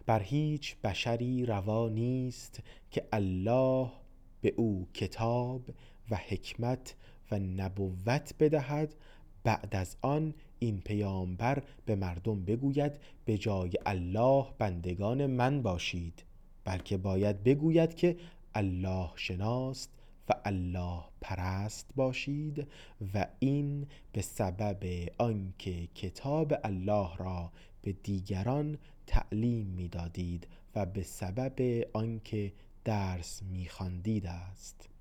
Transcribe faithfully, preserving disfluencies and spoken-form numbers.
بر هیچ بشری روا نیست که الله به او کتاب و حکمت و نبوت بدهد، بعد از آن این پیامبر به مردم بگوید به جای الله بندگان من باشید، بلکه باید بگوید که الله شناس و الله پرست باشید، و این به سبب آنکه کتاب الله را به دیگران تعلیم می‌دادید و به سبب آنکه درس می‌خواندید است.